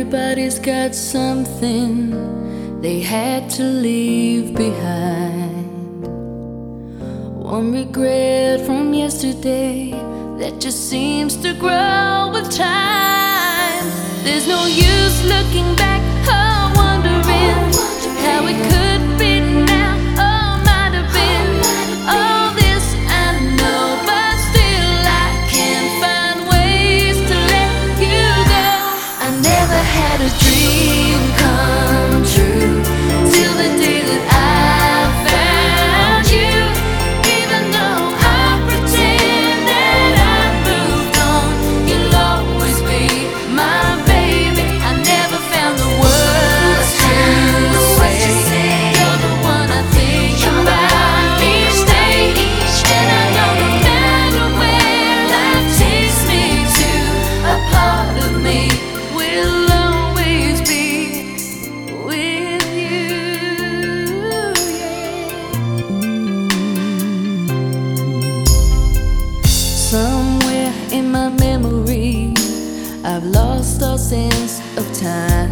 Everybody's got something they had to leave behind. One regret from yesterday that just seems to grow with time. There's no use looking back or wondering how it could be now or might have been. All this I know, but still I can't find ways to let you go. I never had a dream come true till the day that I found you. Even though I pretend that I moved on, you'll always be my baby. I never found the words to say. You're the one I think about each day, and I know no matter where life takes me to, a part of me will always be with you. Somewhere in my memory, I've lost all sense of time,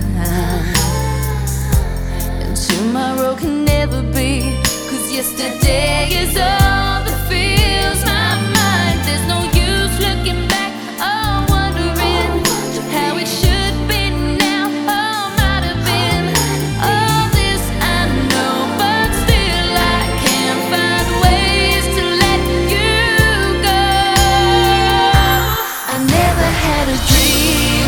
and tomorrow can never be, 'cause yesterday is all that fills my mind. There's no use looking back or wondering how it should be now or might have been. All this I know, but still I can't find ways to let you go. I never had a dream